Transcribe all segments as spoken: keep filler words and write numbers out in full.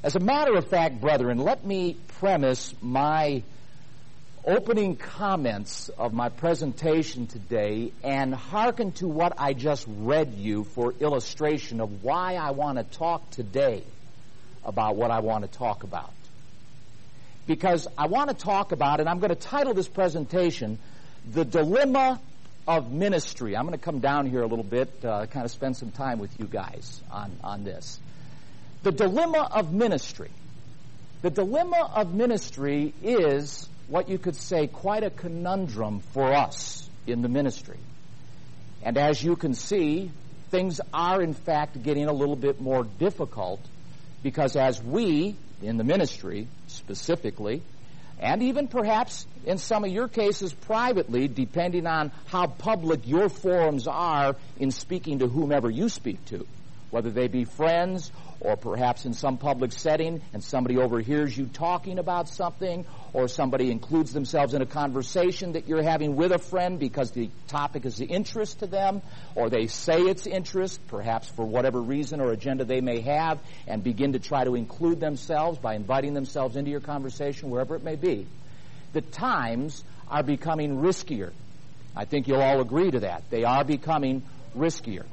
As a matter of fact, brethren, let me premise my opening comments of my presentation today and hearken to what I just read you for illustration of why I want to talk today about what I want to talk about. Because I want to talk about, and I'm going to title this presentation, The Dilemma of Ministry. I'm going to come down here a little bit, uh, kind of spend some time with you guys on, on this. The dilemma of ministry. The dilemma of ministry is what you could say quite a conundrum for us in the ministry. And as you can see, things are in fact getting a little bit more difficult because as we, in the ministry specifically, and even perhaps in some of your cases privately, depending on how public your forums are in speaking to whomever you speak to, whether they be friends or perhaps in some public setting and somebody overhears you talking about something, or somebody includes themselves in a conversation that you're having with a friend because the topic is of interest to them, or they say it's interest, perhaps for whatever reason or agenda they may have, and begin to try to include themselves by inviting themselves into your conversation, wherever it may be. The times are becoming riskier. I think you'll all agree to that. They are becoming riskier.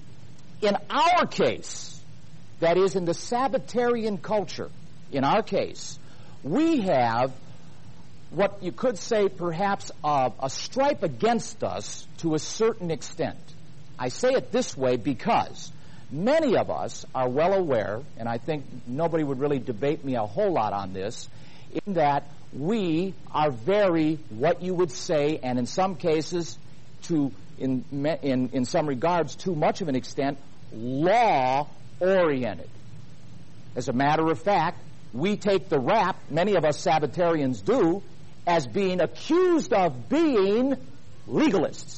In our case, that is, in the Sabbatarian culture, in our case, we have what you could say perhaps a, a stripe against us to a certain extent. I say it this way because many of us are well aware, and I think nobody would really debate me a whole lot on this, in that we are very, what you would say, and in some cases, to in in, in some regards, too much of an extent, law-oriented. As a matter of fact, we take the rap, many of us Sabbatarians do, as being accused of being legalists.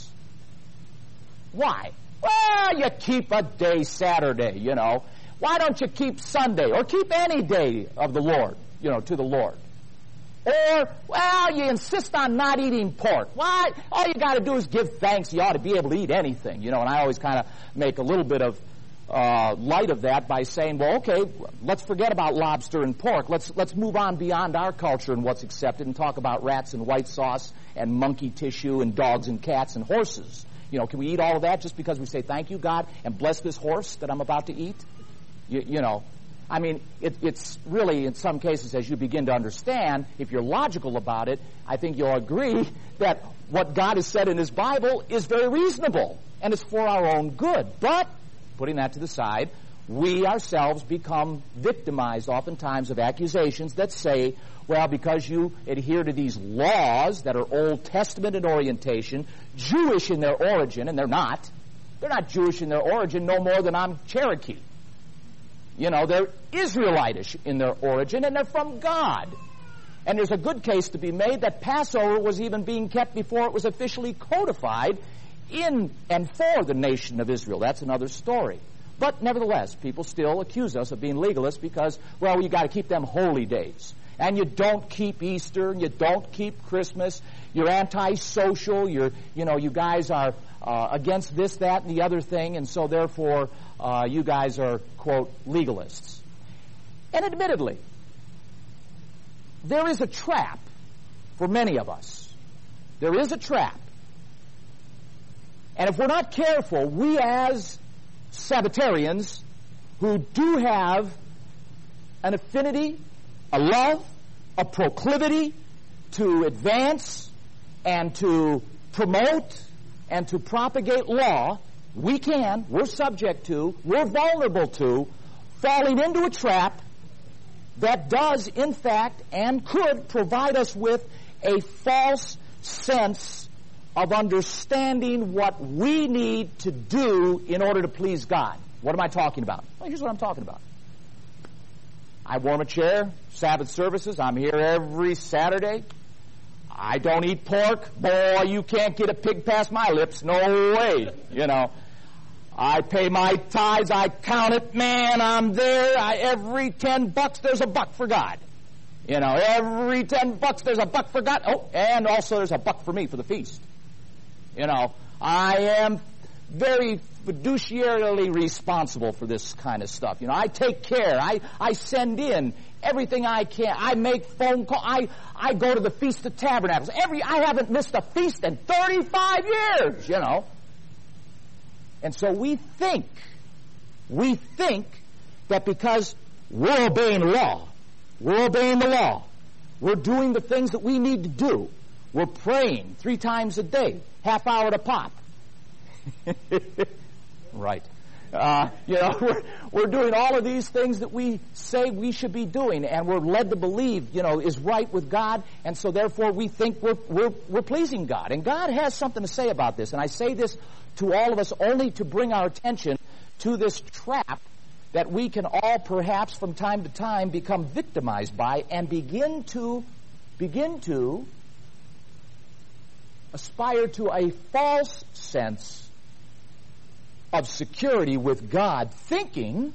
Why? Well, you keep a day Saturday, you know. Why don't you keep Sunday, or keep any day of the Lord, you know, to the Lord? Or, well, you insist on not eating pork. Why? All you got to do is give thanks. You ought to be able to eat anything, you know. And I always kind of make a little bit of uh, light of that by saying, well, okay, let's forget about lobster and pork. Let's let's move on beyond our culture and what's accepted and talk about rats and white sauce and monkey tissue and dogs and cats and horses. You know, can we eat all of that just because we say thank you, God, and bless this horse that I'm about to eat? You, you know. I mean, it, it's really, in some cases, as you begin to understand, if you're logical about it, I think you'll agree that what God has said in His Bible is very reasonable, and it's for our own good. But, putting that to the side, we ourselves become victimized oftentimes of accusations that say, well, because you adhere to these laws that are Old Testament in orientation, Jewish in their origin, and they're not. They're not Jewish in their origin no more than I'm Cherokee. You know, they're Israelitish in their origin, and they're from God. And there's a good case to be made that Passover was even being kept before it was officially codified in and for the nation of Israel. That's another story. But nevertheless, people still accuse us of being legalists because, well, you got to keep them holy days. And you don't keep Easter, and you don't keep Christmas. You're antisocial. You're, you know, you guys are uh, against this, that, and the other thing, and so therefore uh, you guys are, quote, legalists. And admittedly, there is a trap for many of us. There is a trap. And if we're not careful, we as Sabbatarians who do have an affinity, a love, a proclivity to advance and to promote and to propagate law, we can, we're subject to, we're vulnerable to falling into a trap that does, in fact, and could provide us with a false sense of understanding what we need to do in order to please God. What am I talking about? Well, here's what I'm talking about. I warm a chair, Sabbath services. I'm here every Saturday. I don't eat pork. Boy, you can't get a pig past my lips. No way. You know, I pay my tithes. I count it. Man, I'm there. I, every ten bucks, there's a buck for God. You know, every ten bucks, there's a buck for God. Oh, and also there's a buck for me for the feast. You know, I am very fiduciarily responsible for this kind of stuff. You know, I take care. I, I send in everything I can. I make phone calls. I, I go to the Feast of Tabernacles. Every, I haven't missed a feast in thirty-five years, you know. And so we think, we think that because we're obeying law, we're obeying the law, we're doing the things that we need to do, we're praying three times a day, half hour to pop. Right. Uh, you know, we're, we're doing all of these things that we say we should be doing, and we're led to believe, you know, is right with God, and so therefore we think we're, we're, we're pleasing God. And God has something to say about this, and I say this to all of us only to bring our attention to this trap that we can all perhaps from time to time become victimized by and begin to, begin to aspire to a false sense of security with God, thinking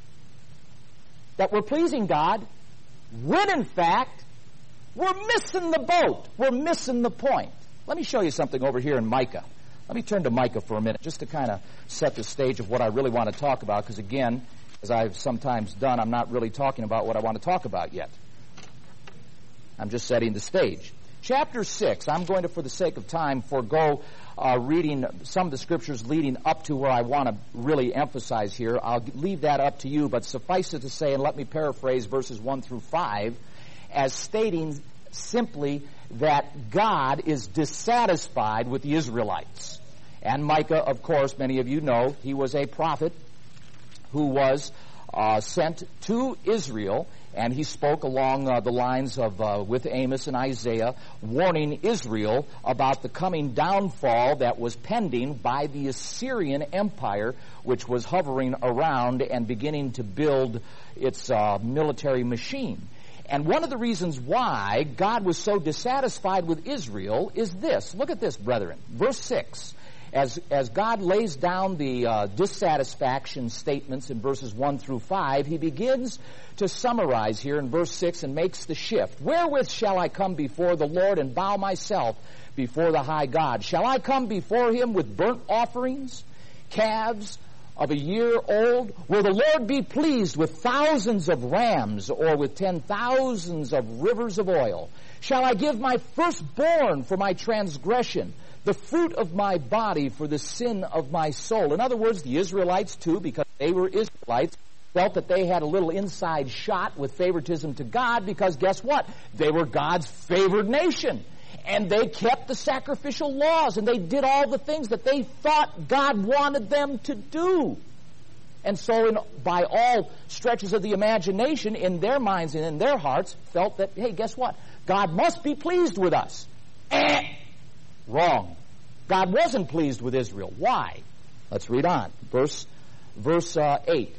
that we're pleasing God, when in fact we're missing the boat. We're missing the point. Let me show you something over here in Micah. Let me turn to Micah for a minute just to kind of set the stage of what I really want to talk about, because again, as I've sometimes done, I'm not really talking about what I want to talk about yet. I'm just setting the stage. Chapter six, I'm going to, for the sake of time, forego uh, reading some of the scriptures leading up to where I want to really emphasize here. I'll leave that up to you, but suffice it to say, and let me paraphrase verses one through five, as stating simply that God is dissatisfied with the Israelites. And Micah, of course, many of you know, he was a prophet who was uh, sent to Israel, and he spoke along uh, the lines of, uh, with Amos and Isaiah, warning Israel about the coming downfall that was pending by the Assyrian Empire, which was hovering around and beginning to build its uh, military machine. And one of the reasons why God was so dissatisfied with Israel is this. Look at this, brethren. Verse six. As, as God lays down the uh, dissatisfaction statements in verses one through five, he begins to summarize here in verse six and makes the shift. Wherewith shall I come before the Lord and bow myself before the high God? Shall I come before him with burnt offerings, calves of a year old? Will the Lord be pleased with thousands of rams, or with ten thousands of rivers of oil? Shall I give my firstborn for my transgression, the fruit of my body for the sin of my soul? In other words, the Israelites too, because they were Israelites, felt that they had a little inside shot with favoritism to God, because guess what? They were God's favored nation. And they kept the sacrificial laws, and they did all the things that they thought God wanted them to do. And so in, by all stretches of the imagination, in their minds and in their hearts, felt that, hey, guess what? God must be pleased with us. Eh. Wrong. God wasn't pleased with Israel. Why? Let's read on. Verse, verse uh, eight.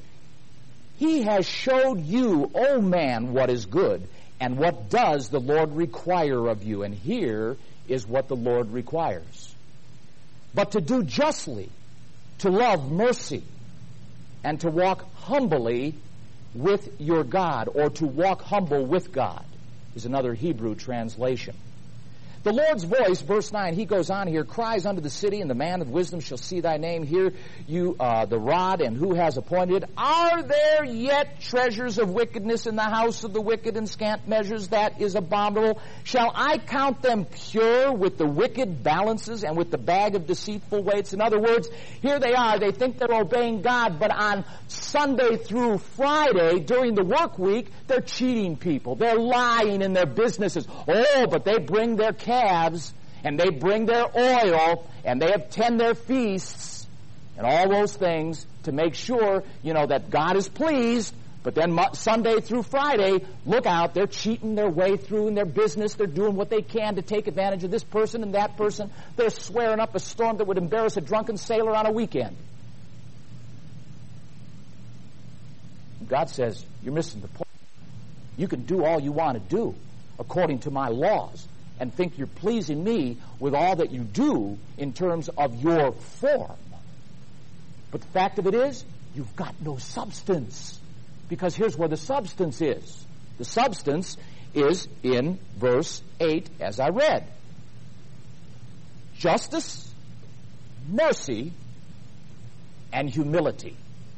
He has showed you, O man, what is good, and what does the Lord require of you? And here is what the Lord requires. But to do justly, to love mercy, and to walk humbly with your God, or to walk humble with God, is another Hebrew translation. The Lord's voice, verse nine, he goes on here, cries unto the city, and the man of wisdom shall see thy name. Hear you uh, the rod, and who has appointed? Are there yet treasures of wickedness in the house of the wicked, and scant measures? That is abominable. Shall I count them pure with the wicked balances and with the bag of deceitful weights? In other words, here they are. They think they're obeying God, but on Sunday through Friday, during the work week, they're cheating people. They're lying in their businesses. Oh, but they bring their calves, and they bring their oil, and they attend their feasts, and all those things to make sure, you know, that God is pleased. But then Sunday through Friday, look out, they're cheating their way through in their business. They're doing what they can to take advantage of this person and that person. They're swearing up a storm that would embarrass a drunken sailor on a weekend. God says, you're missing the point. You can do all you want to do according to my laws, and think you're pleasing me with all that you do in terms of your form. But the fact of it is, you've got no substance. Because here's where the substance is. The substance is in verse eight, as I read. Justice, mercy, and humility.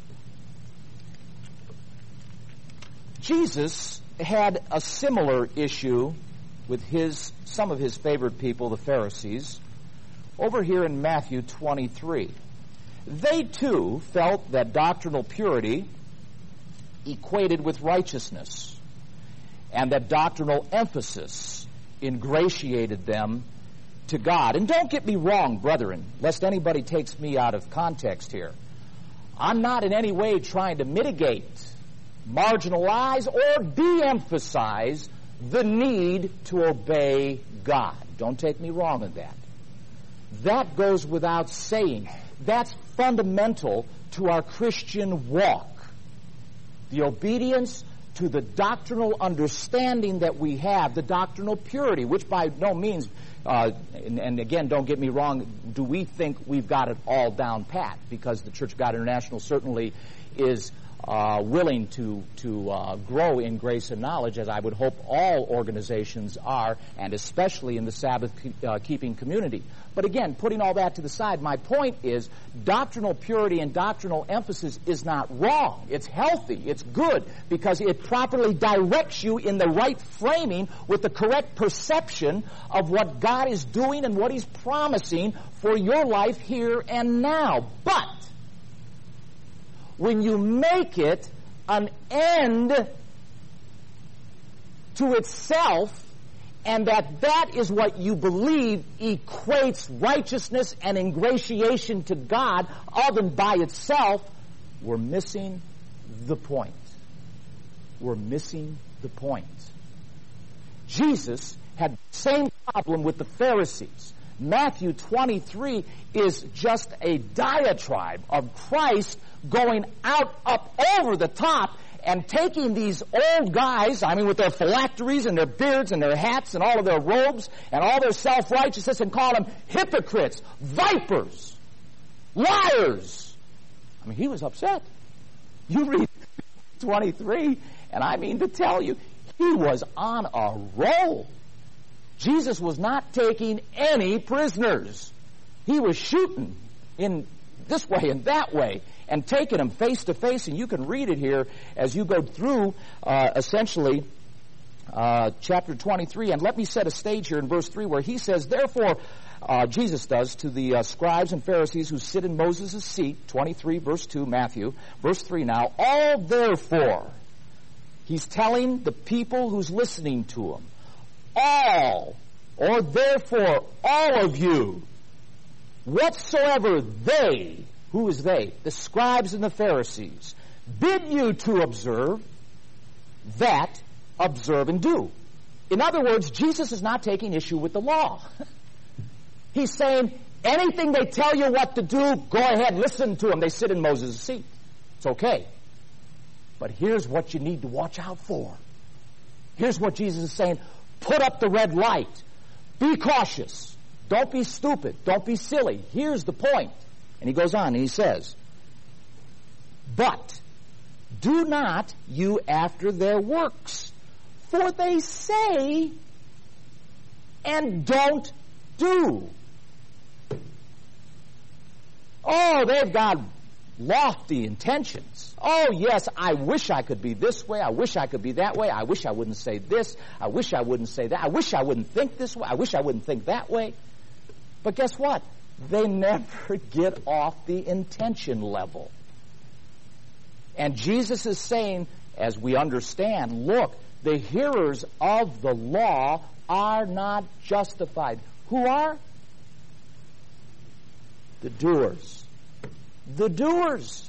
Jesus had a similar issue with his some of his favored people, the Pharisees, over here in Matthew twenty-three. They too felt that doctrinal purity equated with righteousness, and that doctrinal emphasis ingratiated them to God. And don't get me wrong, brethren, lest anybody takes me out of context here. I'm not in any way trying to mitigate, marginalize, or de-emphasize the need to obey God. Don't take me wrong in that. That goes without saying. That's fundamental to our Christian walk. The obedience to the doctrinal understanding that we have, the doctrinal purity, which by no means, uh, and, and again, don't get me wrong, do we think we've got it all down pat, because the Church of God International certainly is uh, willing to, to uh, grow in grace and knowledge, as I would hope all organizations are, and especially in the Sabbath-keeping community. But again, putting all that to the side, my point is doctrinal purity and doctrinal emphasis is not wrong. It's healthy. It's good, because it properly directs you in the right framing with the correct perception of what God is doing and what He's promising for your life here and now. But when you make it an end to itself, and that that is what you believe equates righteousness and ingratiation to God, other than by itself, we're missing the point. We're missing the point. Jesus had the same problem with the Pharisees. Matthew twenty-three is just a diatribe of Christ going out up over the top and taking these old guys, I mean, with their phylacteries and their beards and their hats and all of their robes and all their self-righteousness, and call them hypocrites, vipers, liars. I mean, he was upset. You read twenty-three, and I mean to tell you, he was on a roll. Jesus was not taking any prisoners. He was shooting in this way and that way, and taking them face to face, and you can read it here as you go through, uh, essentially, uh, chapter twenty-three. And let me set a stage here in verse three, where he says, therefore, uh, Jesus does, to the uh, scribes and Pharisees who sit in Moses' seat, twenty-three, verse two, Matthew, verse three now, all therefore, he's telling the people who's listening to him, all, or therefore, all of you, whatsoever they, who is they? The scribes and the Pharisees, bid you to observe, that observe and do. In other words, Jesus is not taking issue with the law. He's saying, anything they tell you what to do, go ahead, listen to them. They sit in Moses' seat. It's okay. But here's what you need to watch out for. Here's what Jesus is saying. Put up the red light. Be cautious. Don't be stupid. Don't be silly. Here's the point. And he goes on and he says, but do not you after their works, for they say and don't do. Oh, they've got lofty intentions. Oh, yes, I wish I could be this way. I wish I could be that way. I wish I wouldn't say this. I wish I wouldn't say that. I wish I wouldn't think this way. I wish I wouldn't think that way. But guess what? They never get off the intention level. And Jesus is saying, as we understand, look, the hearers of the law are not justified. Who are? The doers. The doers.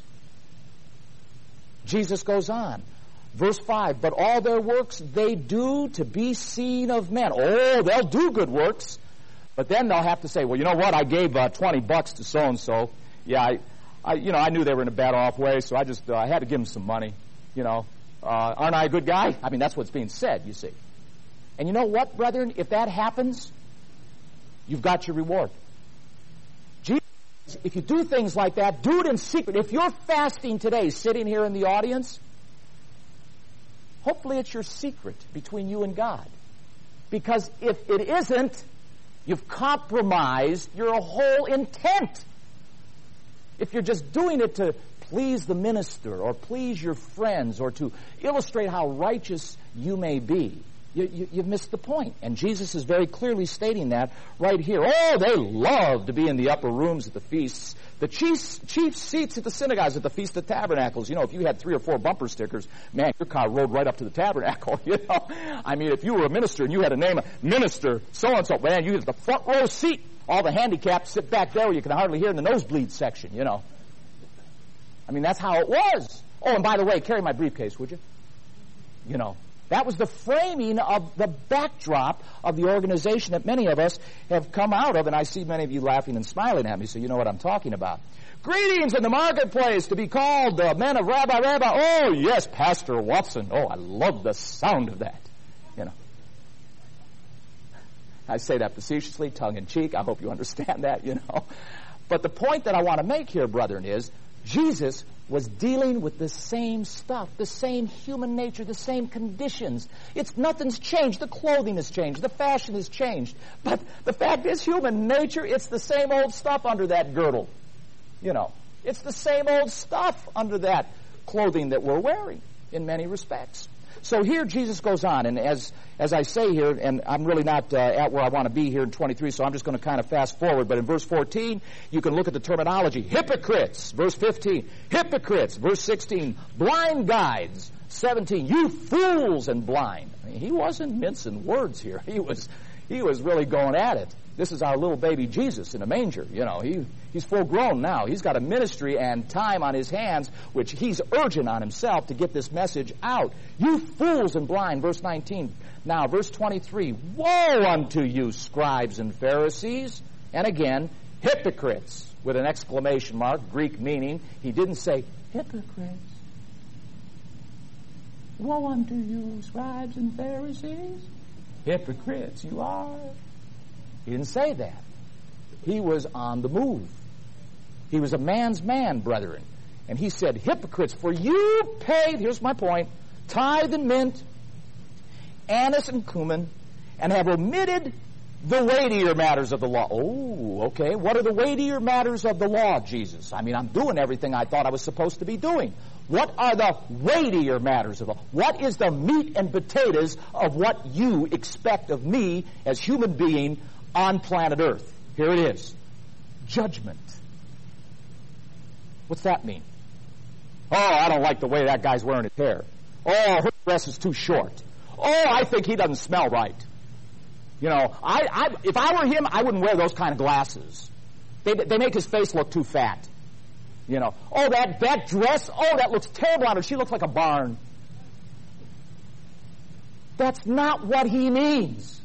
Jesus goes on. Verse five, but all their works they do to be seen of men. Oh, they'll do good works. But then they'll have to say, well, you know what? I gave uh, twenty bucks to so-and-so. Yeah, I, I, you know, I knew they were in a bad off way, so I just uh, I had to give them some money. You know, uh, aren't I a good guy? I mean, that's what's being said, you see. And you know what, brethren? If that happens, you've got your reward. Jesus, if you do things like that, do it in secret. If you're fasting today, sitting here in the audience, hopefully it's your secret between you and God. Because if it isn't, you've compromised your whole intent. If you're just doing it to please the minister or please your friends or to illustrate how righteous you may be, you, you, you've missed the point. And Jesus is very clearly stating that right here. Oh, they love to be in the upper rooms at the feasts. The chief, chief seats at the synagogues, at the Feast of Tabernacles. You know, if you had three or four bumper stickers, man, your car rode right up to the tabernacle, you know. I mean, if you were a minister and you had a name, Minister so-and-so, man, you had the front row seat. All the handicapped sit back there where you can hardly hear in the nosebleed section, you know. I mean, that's how it was. Oh, and by the way, carry my briefcase, would you? You know, that was the framing of the backdrop of the organization that many of us have come out of, and I see many of you laughing and smiling at me, so you know what I'm talking about. Greetings in the marketplace, to be called the men of Rabbi, Rabbi. Oh, yes, Pastor Watson. Oh, I love the sound of that, you know. I say that facetiously, tongue-in-cheek. I hope you understand that, you know. But the point that I want to make here, brethren, is Jesus was dealing with the same stuff, the same human nature, the same conditions. It's nothing's changed. The clothing has changed. The fashion has changed. But the fact is, human nature, it's the same old stuff under that girdle. You know, it's the same old stuff under that clothing that we're wearing in many respects. So here Jesus goes on, and as as I say here, and I'm really not uh, at where I want to be here in twenty-three, so I'm just going to kind of fast forward. But in verse fourteen, you can look at the terminology. Hypocrites, verse fifteen. Hypocrites, verse sixteen. Blind guides, seventeen. You fools and blind. I mean, he wasn't mincing words here. He was he was really going at it. This is our little baby Jesus in a manger. You know, he he's full grown now. He's got a ministry and time on his hands, which he's urgent on himself to get this message out. You fools and blind, verse nineteen. Now, verse twenty-three. Woe unto you, scribes and Pharisees. And again, hypocrites, with an exclamation mark, Greek meaning. He didn't say, hypocrites. Woe unto you, scribes and Pharisees. Hypocrites, you are. He didn't say that. He was on the move. He was a man's man, brethren. And he said, hypocrites, for you paid, here's my point, tithe and mint, anise and cumin, and have omitted the weightier matters of the law. Oh, okay. What are the weightier matters of the law, Jesus? I mean, I'm doing everything I thought I was supposed to be doing. What are the weightier matters of the law? What is the meat and potatoes of what you expect of me as human being on planet Earth? Here it is. Judgment. What's that mean? Oh, I don't like the way that guy's wearing his hair. Oh, her dress is too short. Oh, I think he doesn't smell right. You know, I, I, if I were him, I wouldn't wear those kind of glasses. They, they make his face look too fat. You know, oh, that, that dress, oh, that looks terrible on her. She looks like a barn. That's not what he means.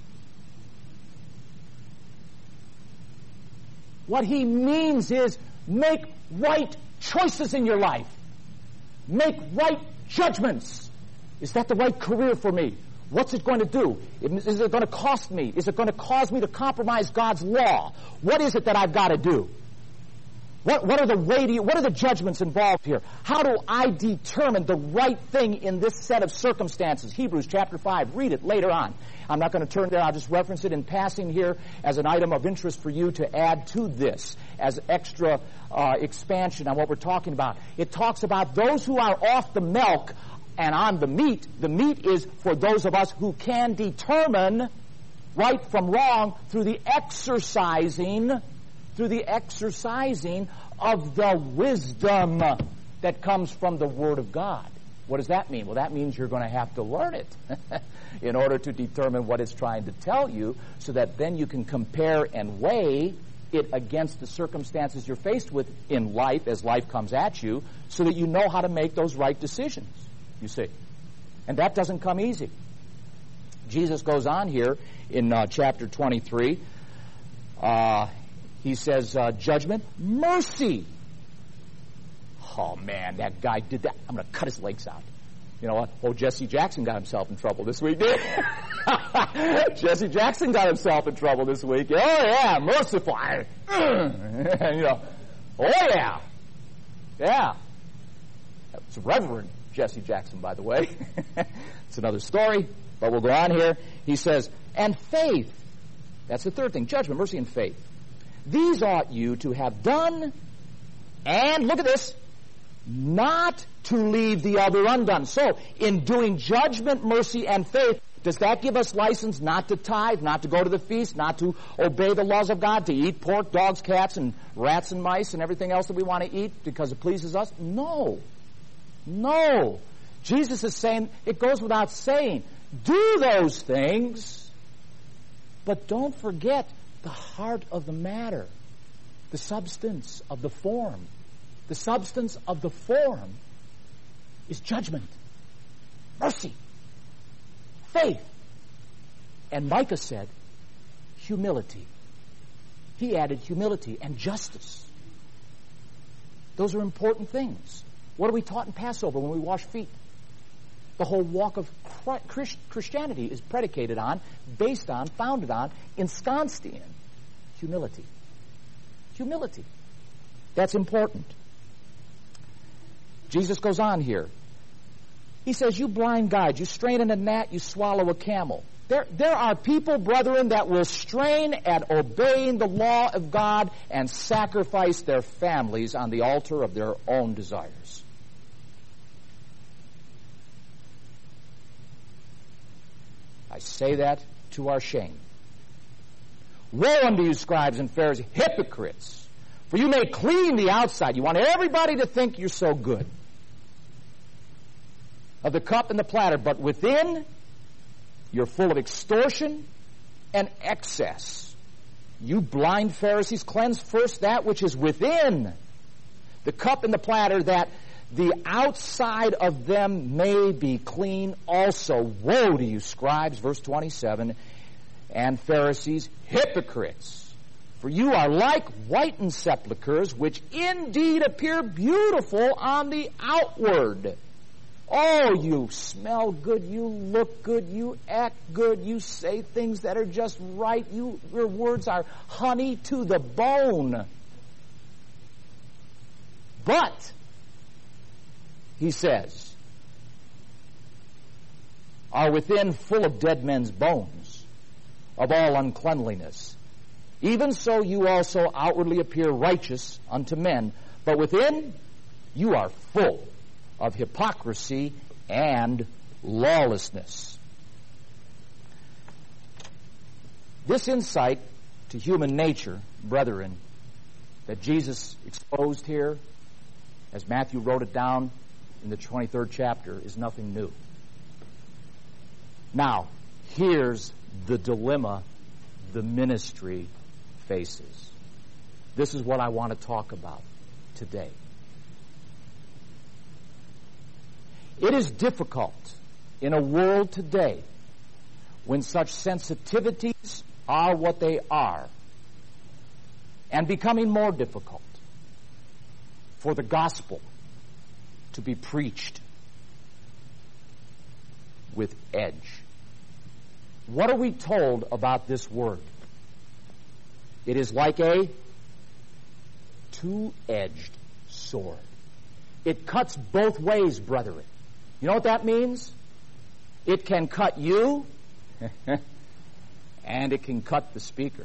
What he means is make right choices in your life. Make right judgments. Is that the right career for me? What's it going to do? Is it going to cost me? Is it going to cause me to compromise God's law? What is it that I've got to do? What, what are the weighty, what are the judgments involved here? How do I determine the right thing in this set of circumstances? Hebrews chapter five. Read it later on. I'm not going to turn there. I'll just reference it in passing here as an item of interest for you to add to this as extra uh, expansion on what we're talking about. It talks about those who are off the milk and on the meat. The meat is for those of us who can determine right from wrong through the exercising through the exercising of the wisdom that comes from the Word of God. What does that mean? Well, that means you're going to have to learn it in order to determine what it's trying to tell you, so that then you can compare and weigh it against the circumstances you're faced with in life as life comes at you, so that you know how to make those right decisions, you see. And that doesn't come easy. Jesus goes on here in uh, chapter twenty-three. Uh, He says, uh, judgment, mercy. Oh, man, that guy did that. I'm going to cut his legs out. You know what? Oh, Jesse Jackson got himself in trouble this week, did Jesse Jackson got himself in trouble this week. Oh, yeah, merciful. You know, oh, yeah. Yeah. It's Reverend Jesse Jackson, by the way. It's another story, but we'll go on here. He says, and faith. That's the third thing, judgment, mercy, and faith. These ought you to have done And look at this, not to leave the other undone. So, in doing judgment, mercy, and faith, does that give us license not to tithe, not to go to the feast, not to obey the laws of God, to eat pork, dogs, cats, and rats and mice and everything else that we want to eat because it pleases us? No. No. Jesus is saying, it goes without saying, do those things, but don't forget the heart of the matter, the substance of the form. The substance of the form is judgment, mercy, faith. And Micah said, humility. He added humility and justice. Those are important things. What are we taught in Passover when we wash feet? The whole walk of Christianity is predicated on, based on, founded on, ensconced in humility. Humility. That's important. Jesus goes on here. He says, you blind guides, you strain in a gnat, you swallow a camel. There, there are people, brethren, that will strain at obeying the law of God and sacrifice their families on the altar of their own desires. I say that to our shame. Woe unto you, scribes and Pharisees, hypocrites! For you may clean the outside. You want everybody to think you're so good. Of the cup and the platter, but within, you're full of extortion and excess. You blind Pharisees, cleanse first that which is within, the cup and the platter, that the outside of them may be clean also. Woe to you, scribes, verse twenty-seven, and Pharisees, hypocrites! For you are like whitened sepulchres, which indeed appear beautiful on the outward. Oh, you smell good, you look good, you act good, you say things that are just right. You, your words are honey to the bone. But, he says, are within full of dead men's bones, of all uncleanliness. Even so you also outwardly appear righteous unto men, but within you are full of hypocrisy and lawlessness. This insight to human nature, brethren, that Jesus exposed here, as Matthew wrote it down in the twenty-third chapter, is nothing new. Now, here's the dilemma the ministry faces. This is what I want to talk about today. It is difficult in a world today when such sensitivities are what they are, and becoming more difficult, for the gospel to be preached with edge. What are we told about this word? It is like a two-edged sword. It cuts both ways, brethren. You know what that means? It can cut you, and it can cut the speaker.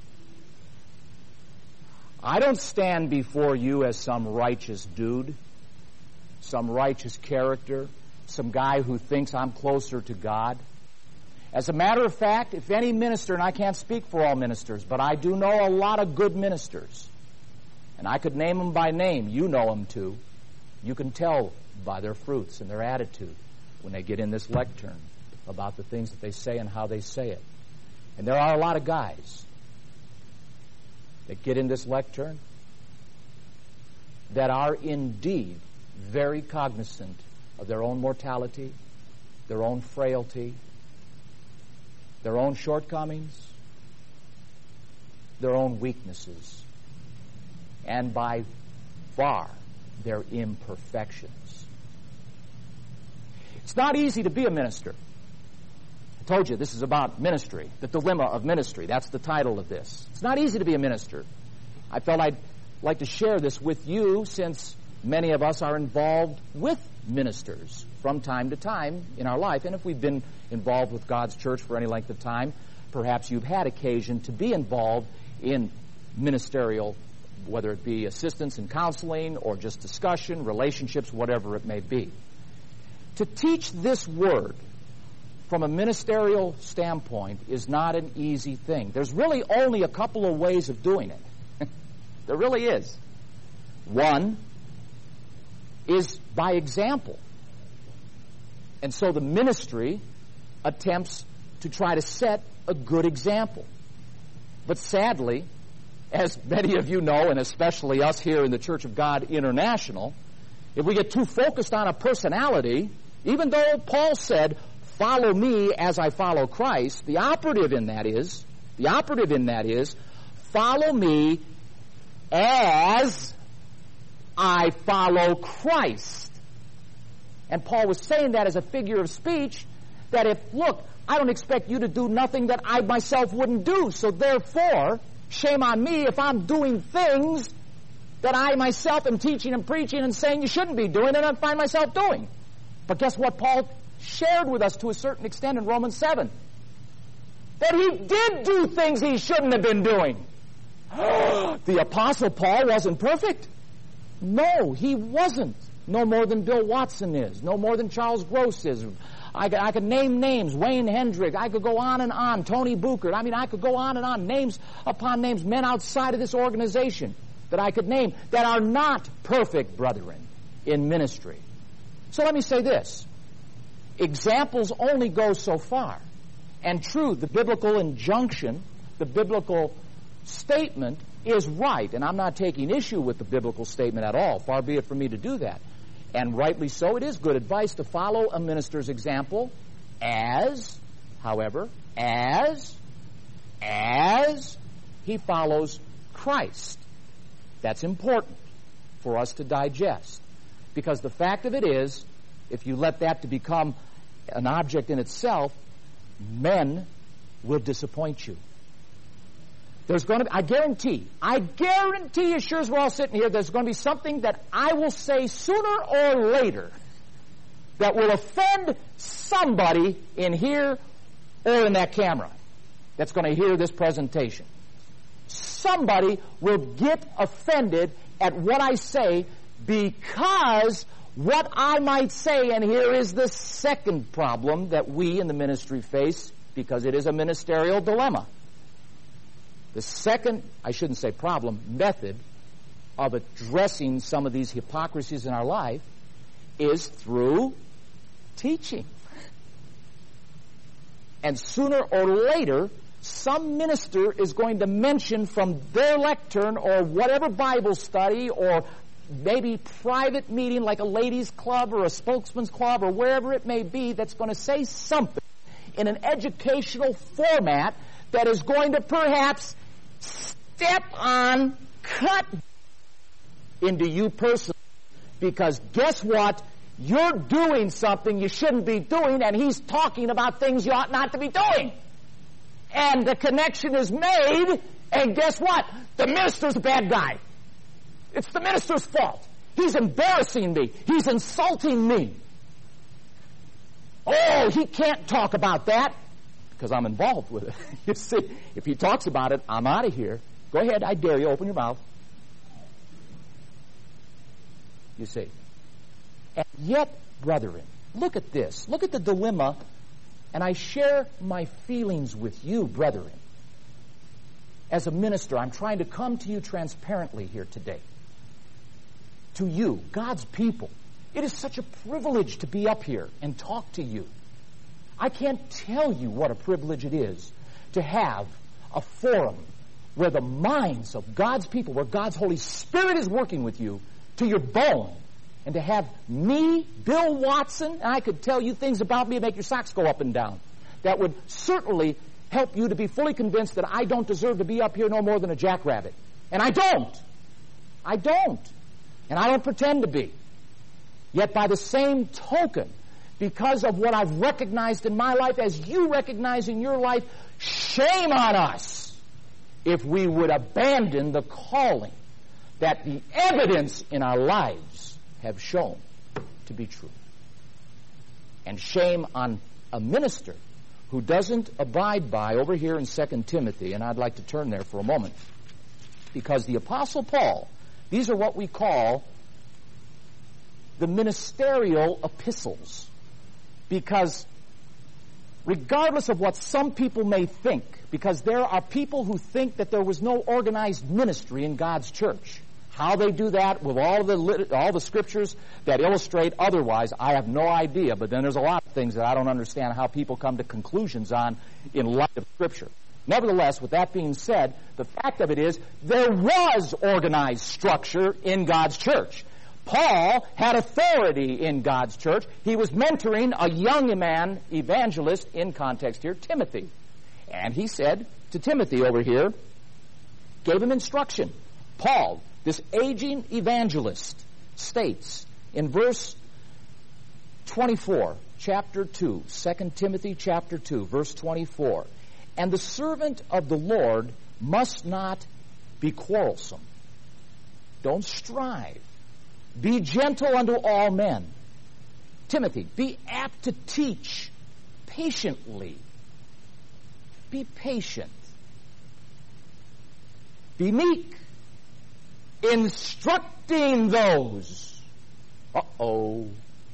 I don't stand before you as some righteous dude, some righteous character, some guy who thinks I'm closer to God. As a matter of fact, if any minister, and I can't speak for all ministers, but I do know a lot of good ministers, and I could name them by name. You know them too. You can tell by their fruits and their attitude when they get in this lectern about the things that they say and how they say it. And there are a lot of guys that get in this lectern that are indeed very cognizant of their own mortality, their own frailty, their own shortcomings, their own weaknesses, and by far their imperfections. It's not easy to be a minister. I told you this is about ministry, the dilemma of ministry. That's the title of this. It's not easy to be a minister. I felt I'd like to share this with you since many of us are involved with ministers from time to time in our life. And if we've been involved with God's church for any length of time, perhaps you've had occasion to be involved in ministerial whether it be assistance in counseling or just discussion, relationships, whatever it may be. To teach this word from a ministerial standpoint is not an easy thing. There's really only a couple of ways of doing it. There really is. One is by example. And so the ministry attempts to try to set a good example. But sadly, as many of you know, and especially us here in the Church of God International, if we get too focused on a personality, even though Paul said, follow me as I follow Christ, the operative in that is, the operative in that is, follow me as I follow Christ. And Paul was saying that as a figure of speech, that if, look, I don't expect you to do nothing that I myself wouldn't do, so therefore, shame on me if I'm doing things that I myself am teaching and preaching and saying you shouldn't be doing and I find myself doing. But guess what Paul shared with us to a certain extent in Romans seven? That he did do things he shouldn't have been doing. The Apostle Paul wasn't perfect. No, he wasn't. No more than Bill Watson is. No more than Charles Gross is. I could, I could name names. Wayne Hendrick. I could go on and on. Tony Buchert. I mean, I could go on and on. Names upon names. Men outside of this organization that I could name that are not perfect, brethren, in ministry. So let me say this. Examples only go so far. And true, the biblical injunction, the biblical statement is right. And I'm not taking issue with the biblical statement at all. Far be it from me to do that. And rightly so, it is good advice to follow a minister's example as, however, as, as he follows Christ. That's important for us to digest. Because the fact of it is, if you let that to become an object in itself, men will disappoint you. There's going to be, I guarantee, I guarantee, as sure as we're all sitting here, there's going to be something that I will say sooner or later that will offend somebody in here or in that camera that's going to hear this presentation. Somebody will get offended at what I say because what I might say, and here is the second problem that we in the ministry face, because it is a ministerial dilemma. The second, I shouldn't say problem, method of addressing some of these hypocrisies in our life is through teaching. And sooner or later, some minister is going to mention from their lectern or whatever Bible study or maybe private meeting like a ladies' club or a spokesman's club or wherever it may be that's going to say something in an educational format that is going to perhaps step on, cut into you personally. Because guess what? You're doing something you shouldn't be doing, and he's talking about things you ought not to be doing. And the connection is made, and guess what? The minister's a bad guy. It's the minister's fault. He's embarrassing me. He's insulting me. Oh, he can't talk about that because I'm involved with it. You see, if he talks about it, I'm out of here. Go ahead, I dare you, open your mouth. You see. And yet, brethren, look at this. Look at the dilemma, and I share my feelings with you, brethren. As a minister, I'm trying to come to you transparently here today. To you, God's people. It is such a privilege to be up here and talk to you. I can't tell you what a privilege it is to have a forum where the minds of God's people, where God's Holy Spirit is working with you to your bone, and to have me, Bill Watson, and I could tell you things about me and make your socks go up and down, that would certainly help you to be fully convinced that I don't deserve to be up here no more than a jackrabbit. And I don't. I don't. And I don't pretend to be. Yet by the same token, because of what I've recognized in my life, as you recognize in your life, shame on us if we would abandon the calling that the evidence in our lives have shown to be true. And shame on a minister who doesn't abide by, over here in Second Timothy, and I'd like to turn there for a moment. Because the Apostle Paul, these are what we call the ministerial epistles. Because regardless of what some people may think, because there are people who think that there was no organized ministry in God's church. How they do that with all the all the scriptures that illustrate otherwise, I have no idea. But then there's a lot of things that I don't understand how people come to conclusions on in light of Scripture. Nevertheless, with that being said, the fact of it is there was organized structure in God's church. Paul had authority in God's church. He was mentoring a young man, evangelist, in context here, Timothy. And he said to Timothy over here, gave him instruction. Paul, this aging evangelist, states in verse twenty-four, chapter two, Second Timothy chapter two, verse twenty-four, and the servant of the Lord must not be quarrelsome. Don't strive. Be gentle unto all men. Timothy, be apt to teach patiently. Be patient. Be meek. Instructing those. Uh-oh.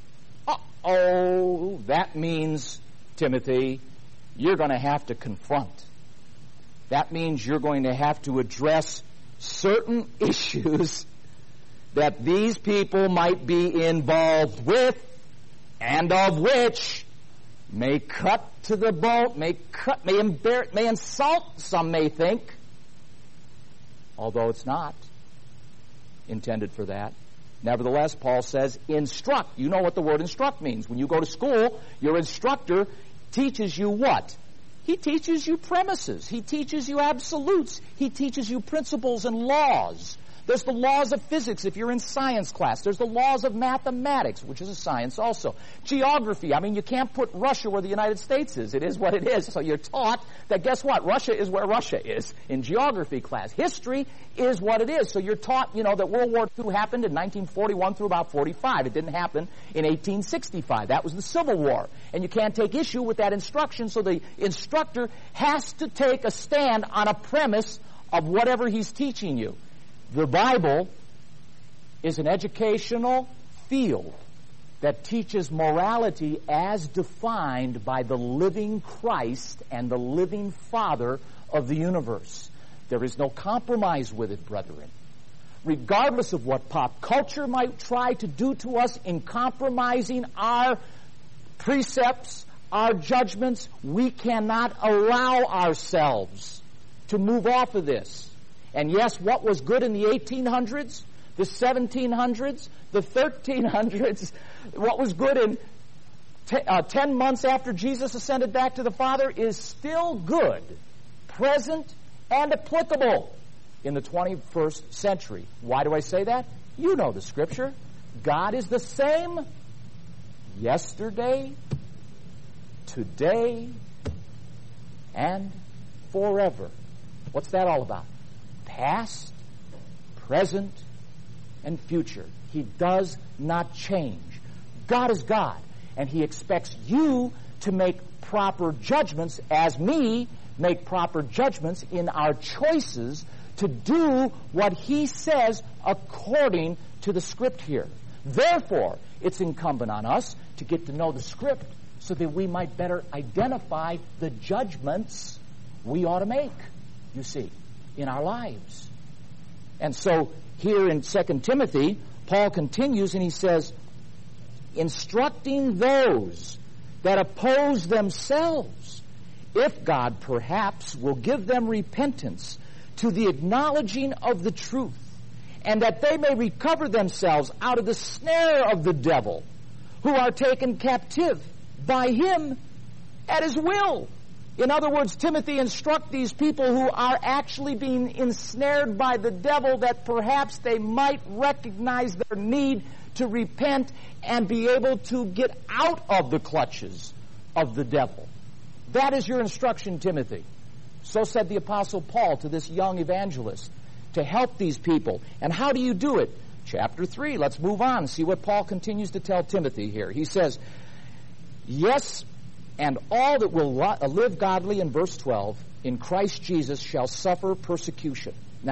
Uh-oh. That means, Timothy, you're going to have to confront. That means you're going to have to address certain issues that these people might be involved with, and of which may cut to the bone, may cut, may embarrass, may insult, some may think, although it's not intended for that. Nevertheless, Paul says, instruct. You know what the word instruct means. When you go to school, your instructor teaches you what? He teaches you premises. He teaches you absolutes. He teaches you principles and laws. There's the laws of physics if you're in science class. There's the laws of mathematics, which is a science also. Geography. I mean, you can't put Russia where the United States is. It is what it is. So you're taught that, guess what? Russia is where Russia is in geography class. History is what it is. So you're taught, you know, that World War Two happened in nineteen forty-one through about forty-five. It didn't happen in eighteen sixty-five. That was the Civil War. And you can't take issue with that instruction, so the instructor has to take a stand on a premise of whatever he's teaching you. The Bible is an educational field that teaches morality as defined by the living Christ and the living Father of the universe. There is no compromise with it, brethren. Regardless of what pop culture might try to do to us in compromising our precepts, our judgments, we cannot allow ourselves to move off of this. And yes, what was good in the eighteen hundreds, the seventeen hundreds, the thirteen hundreds, what was good in t- uh, ten months after Jesus ascended back to the Father is still good, present, and applicable in the twenty-first century. Why do I say that? You know the Scripture. God is the same yesterday, today, and forever. What's that all about? Past, present, and future. He does not change. God is God, and He expects you to make proper judgments, as me make proper judgments in our choices to do what He says according to the script here. Therefore, it's incumbent on us to get to know the script so that we might better identify the judgments we ought to make, you see, in our lives. And so here in Second Timothy, Paul continues and he says, instructing those that oppose themselves, if God perhaps will give them repentance to the acknowledging of the truth, and that they may recover themselves out of the snare of the devil, who are taken captive by him at his will. In other words, Timothy, instruct these people who are actually being ensnared by the devil that perhaps they might recognize their need to repent and be able to get out of the clutches of the devil. That is your instruction, Timothy. So said the Apostle Paul to this young evangelist, to help these people. And how do you do it? Chapter three, let's move on and see what Paul continues to tell Timothy here. He says, yes, and all that will live godly, in verse twelve, in Christ Jesus shall suffer persecution. Now,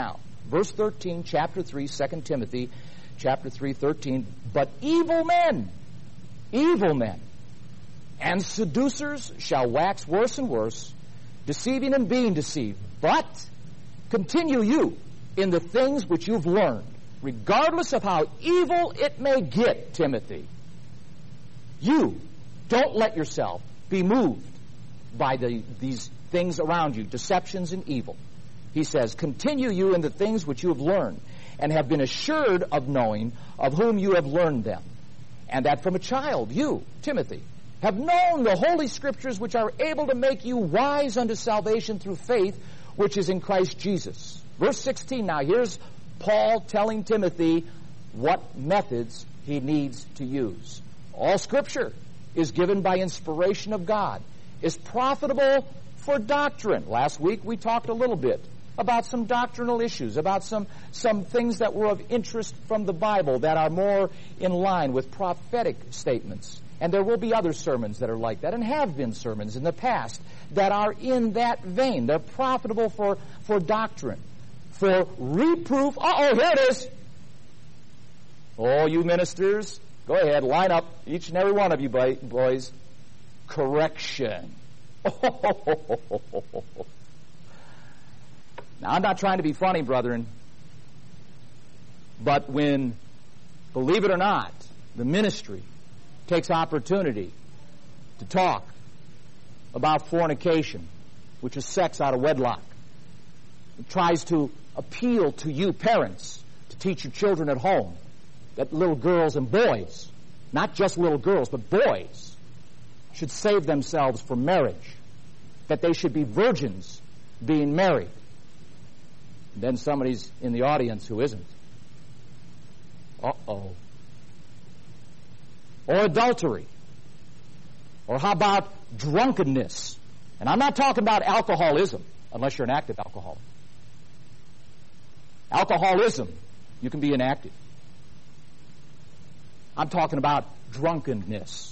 Verse thirteen, chapter three, Second Timothy, chapter three, thirteen. But evil men, evil men, and seducers shall wax worse and worse, deceiving and being deceived. But continue you in the things which you've learned, regardless of how evil it may get, Timothy. You don't let yourself be moved by the, these things around you, deceptions and evil. He says, continue you in the things which you have learned, and have been assured of knowing of whom you have learned them, and that from a child, you, Timothy, have known the Holy Scriptures, which are able to make you wise unto salvation through faith, which is in Christ Jesus. Verse sixteen, now here's Paul telling Timothy what methods he needs to use. All Scripture is given by inspiration of God, is profitable for doctrine. Last week we talked a little bit about some doctrinal issues, about some, some things that were of interest from the Bible that are more in line with prophetic statements. And there will be other sermons that are like that, and have been sermons in the past that are in that vein. They're profitable for, for doctrine, for reproof. Uh-oh, here it is. Oh, you ministers, go ahead, line up, each and every one of you boys. Correction. Now, I'm not trying to be funny, brethren, but when, believe it or not, the ministry takes opportunity to talk about fornication, which is sex out of wedlock, it tries to appeal to you parents to teach your children at home that little girls and boys, not just little girls, but boys, should save themselves for marriage, that they should be virgins being married. And then somebody's in the audience who isn't. Uh-oh. Or adultery. Or how about drunkenness? And I'm not talking about alcoholism, unless you're an active alcoholic. Alcoholism, you can be inactive. I'm talking about drunkenness.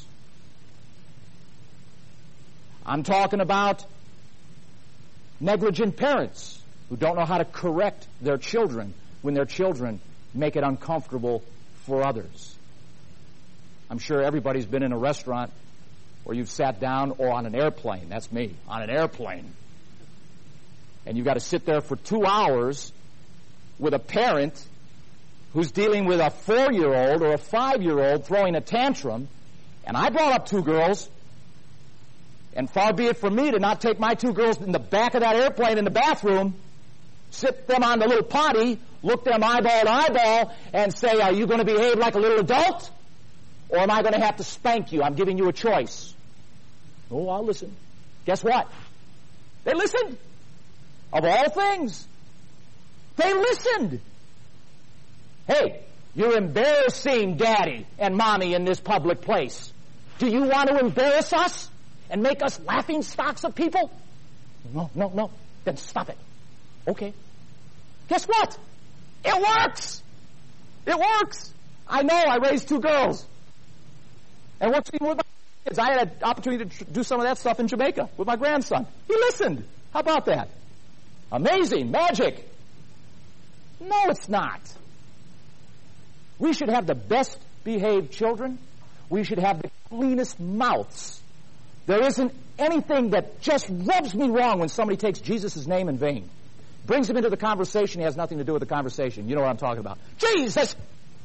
I'm talking about negligent parents who don't know how to correct their children when their children make it uncomfortable for others. I'm sure everybody's been in a restaurant or you've sat down, or on an airplane. That's me, on an airplane. And you've got to sit there for two hours with a parent who's dealing with a four-year-old or a five-year-old throwing a tantrum. And I brought up two girls, and far be it from me to not take my two girls in the back of that airplane in the bathroom, sit them on the little potty, look them eyeball to eyeball, and say, are you going to behave like a little adult? Or am I going to have to spank you? I'm giving you a choice. Oh, I'll listen. Guess what? They listened. Of all things, they listened. Hey, you're embarrassing Daddy and Mommy in this public place. Do you want to embarrass us and make us laughing stocks of people? No, no, no. Then stop it. Okay. Guess what? It works. It works. I know. I raised two girls. And what's even with my kids? I had an opportunity to do some of that stuff in Jamaica with my grandson. He listened. How about that? Amazing. Magic. No, it's not. We should have the best behaved children. We should have the cleanest mouths. There isn't anything that just rubs me wrong when somebody takes Jesus' name in vain. Brings him into the conversation, he has nothing to do with the conversation. You know what I'm talking about. Jesus!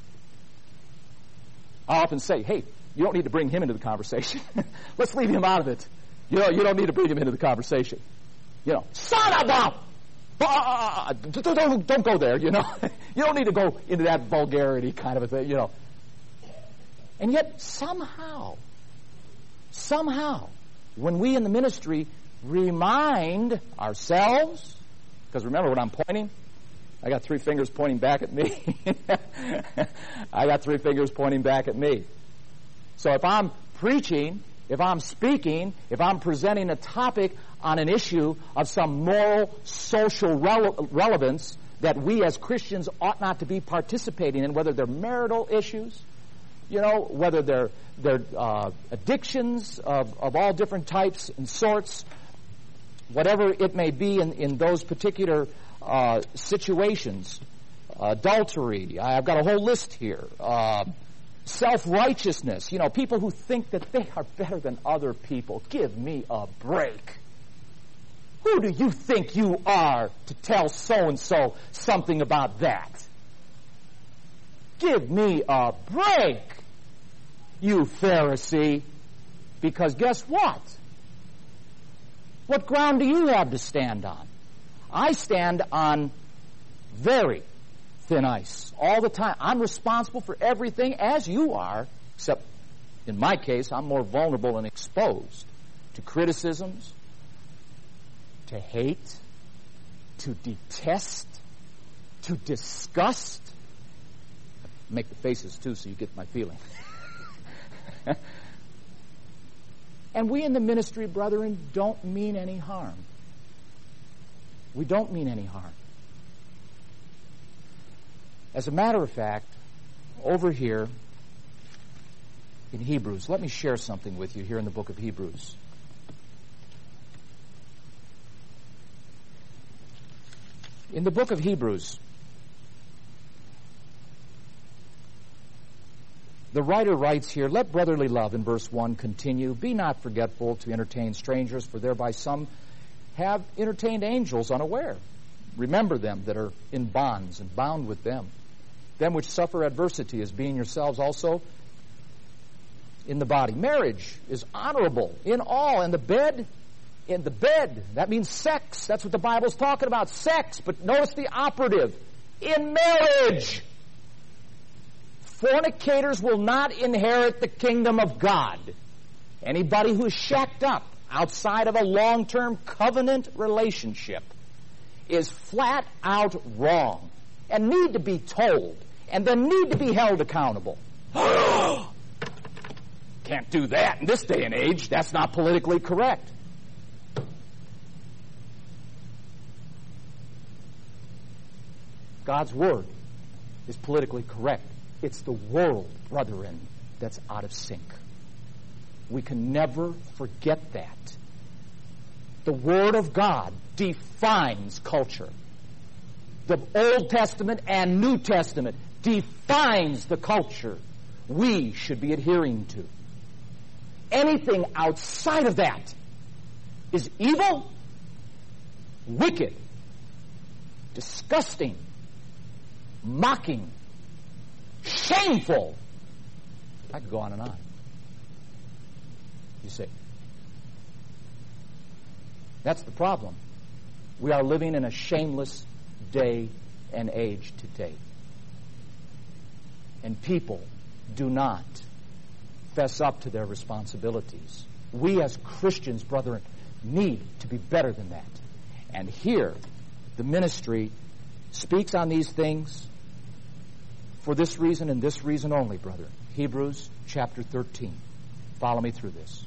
I often say, hey, you don't need to bring him into the conversation. Let's leave him out of it. You know, you don't need to bring him into the conversation. You know, son of a... Uh, don't, don't go there, you know. You don't need to go into that vulgarity kind of a thing, you know. And yet, somehow, somehow, when we in the ministry remind ourselves, because remember when I'm pointing, I got three fingers pointing back at me. I got three fingers pointing back at me. So if I'm preaching, if I'm speaking, if I'm presenting a topic on an issue of some moral, social rele- relevance that we as Christians ought not to be participating in, whether they're marital issues, you know, whether they're, they're uh, addictions of, of all different types and sorts, whatever it may be in, in those particular uh, situations. Adultery. I've got a whole list here. Uh, self-righteousness. You know, people who think that they are better than other people. Give me a break. Who do you think you are to tell so-and-so something about that? Give me a break, you Pharisee. Because guess what? What ground do you have to stand on? I stand on very thin ice all the time. I'm responsible for everything, as you are, except in my case, I'm more vulnerable and exposed to criticisms, to hate, to detest, to disgust. Make the faces too so you get my feeling. And we in the ministry, brethren, don't mean any harm. We don't mean any harm. As a matter of fact, over here in Hebrews, let me share something with you here in the book of Hebrews. In the book of Hebrews, the writer writes here, "Let brotherly love," in verse one, continue. "Be not forgetful to entertain strangers, for thereby some have entertained angels unaware. Remember them that are in bonds, and bound with them. Them which suffer adversity, as being yourselves also in the body. Marriage is honorable in all, and the bed, in the bed, that means sex. That's what the Bible's talking about, sex. But notice the operative, in marriage. Fornicators will not inherit the kingdom of God. Anybody who's shacked up outside of a long-term covenant relationship is flat out wrong and need to be told and then need to be held accountable. Can't do that in this day and age. That's not politically correct. God's word is politically correct. It's the world, brethren, that's out of sync. We can never forget that. The Word of God defines culture. The Old Testament and New Testament defines the culture we should be adhering to. Anything outside of that is evil, wicked, disgusting, mocking, shameful. I could go on and on. You see. That's the problem. We are living in a shameless day and age today. And people do not fess up to their responsibilities. We as Christians, brethren, need to be better than that. And here, the ministry speaks on these things for this reason and this reason only, brethren. Hebrews chapter thirteen. Follow me through this.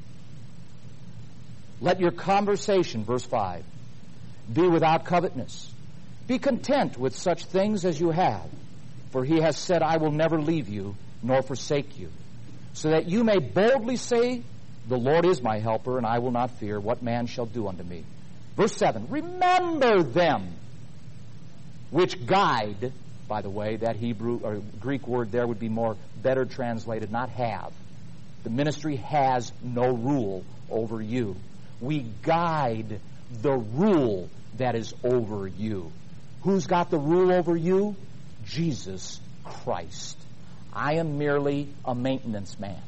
Let your conversation, verse five, be without covetousness. Be content with such things as you have, for he has said, I will never leave you nor forsake you, so that you may boldly say, the Lord is my helper, and I will not fear what man shall do unto me. Verse seven, remember them which guide. By the way, that Hebrew or Greek word there would be more better translated, not have. The ministry has no rule over you. We guide the rule that is over you. Who's got the rule over you? Jesus Christ. I am merely a maintenance man.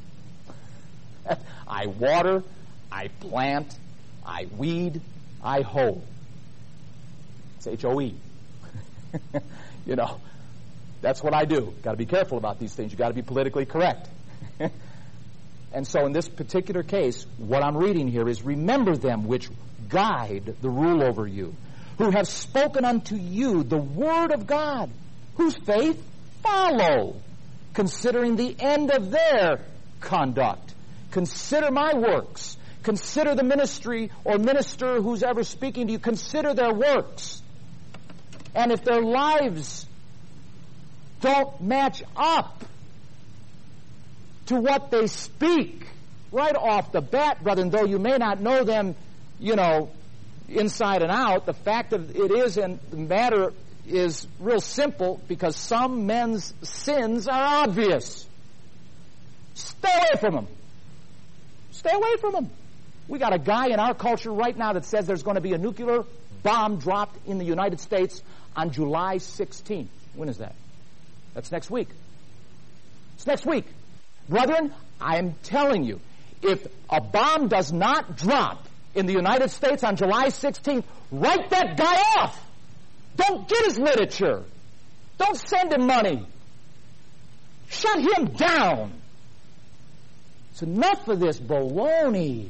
I water, I plant, I weed, I hoe. It's H O E. You know, that's what I do. Got to be careful about these things. You've got to be politically correct. And so in this particular case, what I'm reading here is, remember them which guide the rule over you, who have spoken unto you the word of God, whose faith follow, considering the end of their conduct. Consider my works. Consider the ministry or minister who's ever speaking to you. Consider their works. And if their lives don't match up to what they speak right off the bat, brethren, though you may not know them, you know, inside and out. The fact of it is, and the matter is real simple, because some men's sins are obvious. Stay away from them. Stay away from them. We got a guy in our culture right now that says there's going to be a nuclear bomb dropped in the United States on July sixteenth. When is that? That's next week. It's next week. Brethren, I am telling you, if a bomb does not drop in the United States on July sixteenth, write that guy off. Don't get his literature. Don't send him money. Shut him down. It's enough of this baloney.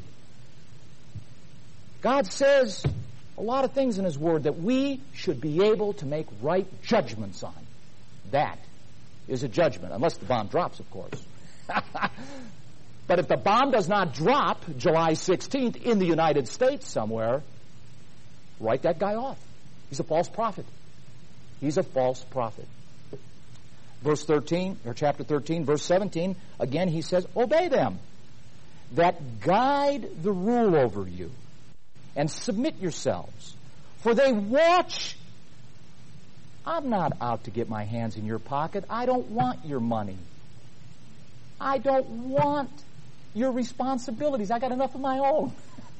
God says a lot of things in His Word that we should be able to make right judgments on. That is a judgment, unless the bomb drops, of course. But if the bomb does not drop July sixteenth in the United States somewhere, write that guy off. He's a false prophet. He's a false prophet. Verse thirteen, or chapter thirteen, verse seventeen, again he says, obey them that guide the rule over you, and submit yourselves, for they watch. I'm not out to get my hands in your pocket. I don't want your money. I don't want your responsibilities. I got enough of my own.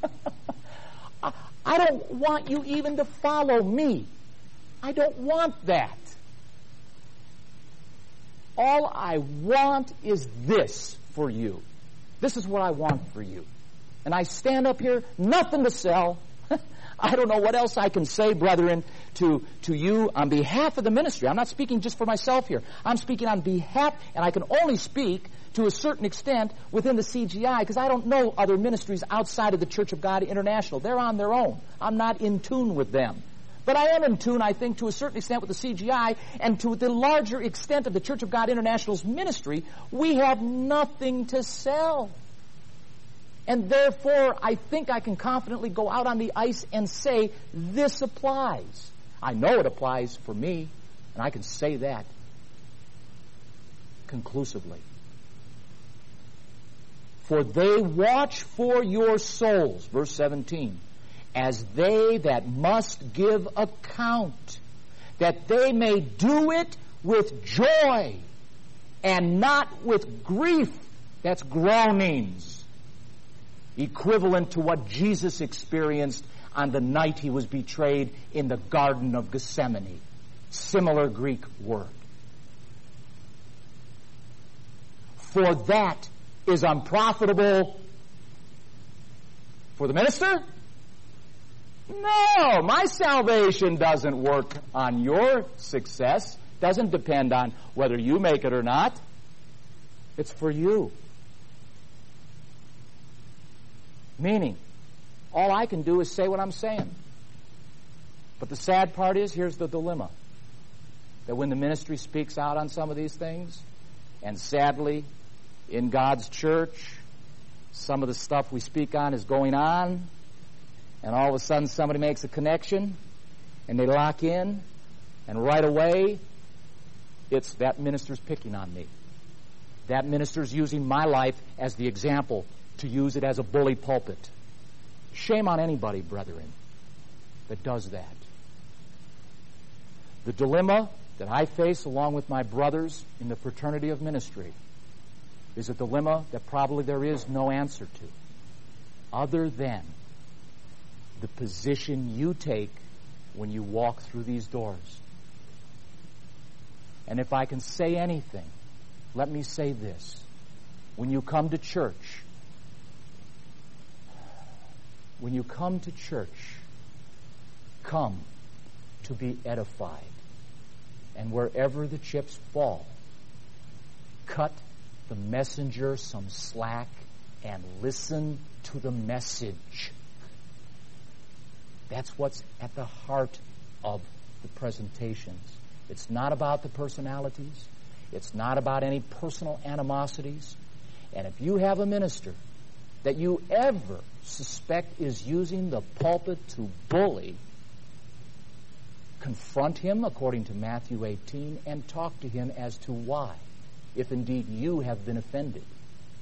I don't want you even to follow me. I don't want that. All I want is this for you. This is what I want for you. And I stand up here, nothing to sell. I don't know what else I can say, brethren, to, to you on behalf of the ministry. I'm not speaking just for myself here. I'm speaking on behalf, and I can only speak to a certain extent within the C G I, because I don't know other ministries outside of the Church of God International. They're on their own. I'm not in tune with them. But I am in tune, I think, to a certain extent with the C G I, and to the larger extent of the Church of God International's ministry. We have nothing to sell. And therefore, I think I can confidently go out on the ice and say, this applies. I know it applies for me, and I can say that conclusively. For they watch for your souls, verse seventeen, as they that must give account, that they may do it with joy and not with grief. That's groanings. Equivalent to what Jesus experienced on the night he was betrayed in the Garden of Gethsemane. Similar Greek word. For that is unprofitable for the minister? No, my salvation doesn't work on your success. Doesn't depend on whether you make it or not. It's for you. Meaning, all I can do is say what I'm saying. But the sad part is, here's the dilemma. That when the ministry speaks out on some of these things, and sadly, in God's church, some of the stuff we speak on is going on, and all of a sudden somebody makes a connection, and they lock in, and right away, it's that minister's picking on me. That minister's using my life as the example to use it as a bully pulpit. Shame on anybody, brethren, that does that. The dilemma that I face along with my brothers in the fraternity of ministry is a dilemma that probably there is no answer to, other than the position you take when you walk through these doors. And if I can say anything, let me say this. When you come to church, when you come to church, come to be edified. And wherever the chips fall, cut the messenger some slack and listen to the message. That's what's at the heart of the presentations. It's not about the personalities. It's not about any personal animosities. And if you have a minister that you ever suspect is using the pulpit to bully, confront him according to Matthew eighteen and talk to him as to why, if indeed you have been offended.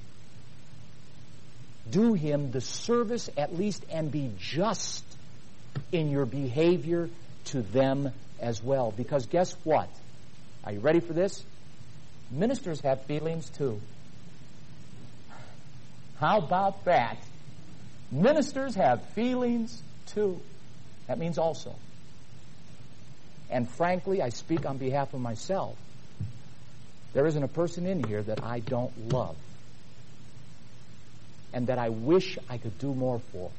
Do him the service at least and be just in your behavior to them as well. Because guess what? Are you ready for this? Ministers have feelings too. How about that? Ministers have feelings too. That means also. And frankly, I speak on behalf of myself. There isn't a person in here that I don't love and that I wish I could do more for.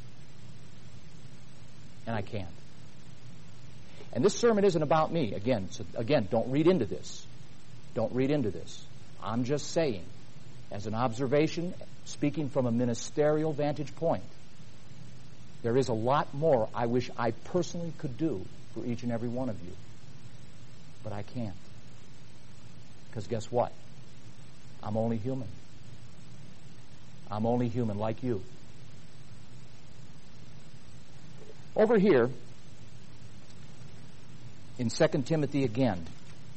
And I can't. And this sermon isn't about me. Again, so again, don't read into this. Don't read into this. I'm just saying, as an observation, speaking from a ministerial vantage point, there is a lot more I wish I personally could do for each and every one of you. But I can't. Because guess what? I'm only human. I'm only human like you. Over here, in Second Timothy again,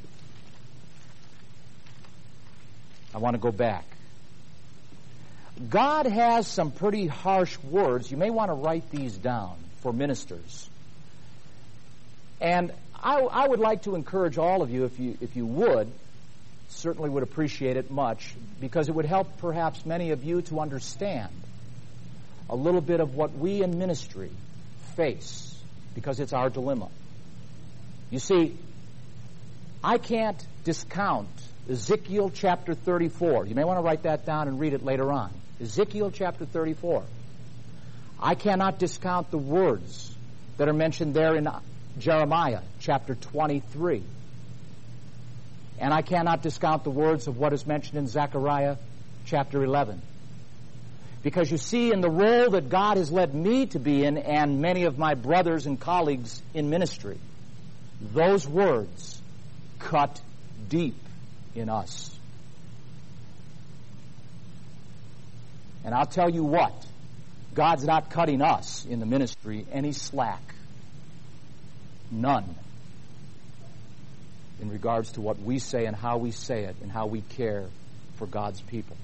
I want to go back. God has some pretty harsh words. You may want to write these down for ministers. And I, I would like to encourage all of you, if you if you would, certainly would appreciate it much, because it would help perhaps many of you to understand a little bit of what we in ministry face, because it's our dilemma. You see, I can't discount Ezekiel chapter thirty-four. You may want to write that down and read it later on. Ezekiel chapter thirty-four. I cannot discount the words that are mentioned there in Jeremiah chapter twenty-three. And I cannot discount the words of what is mentioned in Zechariah chapter eleven. Because you see, in the role that God has led me to be in, and many of my brothers and colleagues in ministry, those words cut deep in us. And I'll tell you what, God's not cutting us in the ministry any slack. None. In regards to what we say and how we say it and how we care for God's people.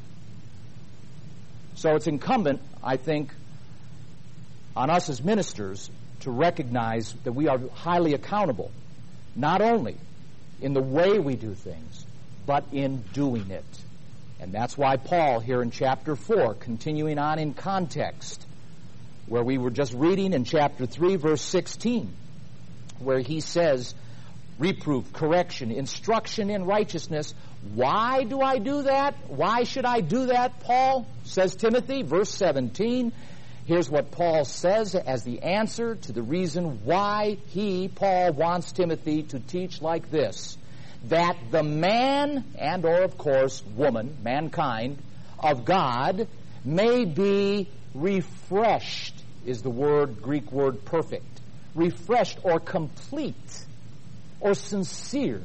So it's incumbent, I think, on us as ministers to recognize that we are highly accountable, not only in the way we do things, but in doing it. And that's why Paul, here in chapter four, continuing on in context, where we were just reading in chapter three, verse sixteen, where he says, reproof, correction, instruction in righteousness. Why do I do that? Why should I do that, Paul? Says Timothy, verse seventeen. Here's what Paul says as the answer to the reason why he, Paul, wants Timothy to teach like this. That the man, and or of course woman, mankind, of God may be refreshed, is the word, Greek word perfect. Refreshed or complete or sincere.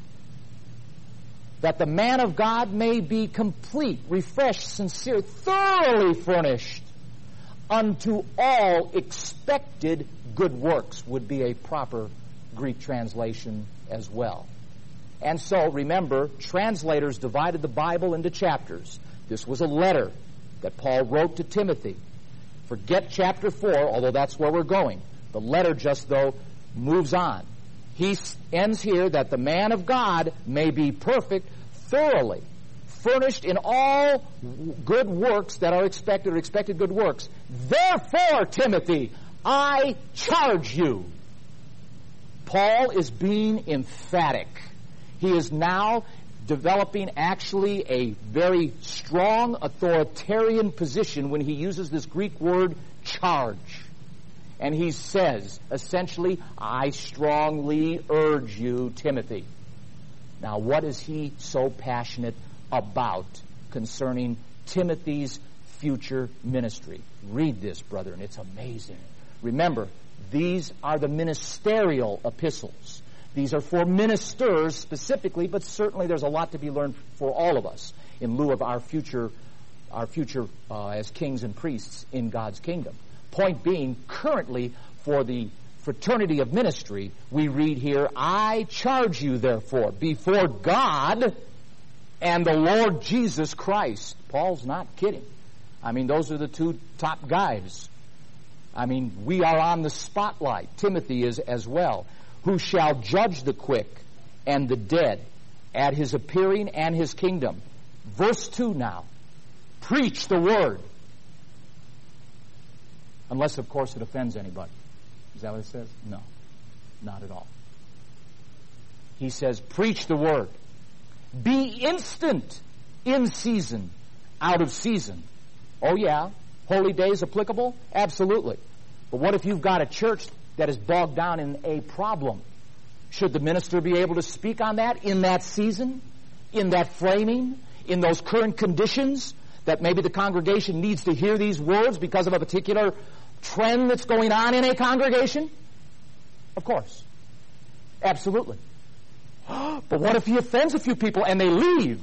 That the man of God may be complete, refreshed, sincere, thoroughly furnished unto all expected good works would be a proper Greek translation as well. And so, remember, translators divided the Bible into chapters. This was a letter that Paul wrote to Timothy. Forget chapter four, although that's where we're going. The letter just, though, moves on. He ends here that the man of God may be perfect, thoroughly furnished in all good works that are expected, or expected good works. Therefore, Timothy, I charge you. Paul is being emphatic. He is now developing actually a very strong authoritarian position when he uses this Greek word charge. And he says, essentially, I strongly urge you, Timothy. Now, what is he so passionate about concerning Timothy's future ministry? Read this, brethren. It's amazing. Remember, these are the ministerial epistles. These are for ministers specifically, but certainly there's a lot to be learned for all of us in lieu of our future, our future uh, as kings and priests in God's kingdom. Point being, currently, for the fraternity of ministry, we read here, I charge you, therefore, before God and the Lord Jesus Christ. Paul's not kidding. I mean, those are the two top guys I mean, we are on the spotlight. Timothy is as well. Who shall judge the quick and the dead at his appearing and his kingdom. Verse two now. Preach the word. Unless, of course, it offends anybody. Is that what it says? No. Not at all. He says, preach the word. Be instant in season, out of season. Oh yeah, holy days applicable? Absolutely. But what if you've got a church that is bogged down in a problem? Should the minister be able to speak on that in that season, in that framing, in those current conditions, that maybe the congregation needs to hear these words because of a particular trend that's going on in a congregation? Of course. Absolutely. But what if he offends a few people and they leave?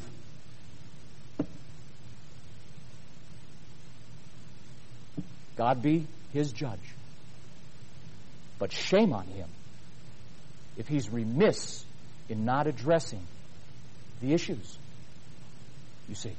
God be his judge. But shame on him if he's remiss in not addressing the issues. You see.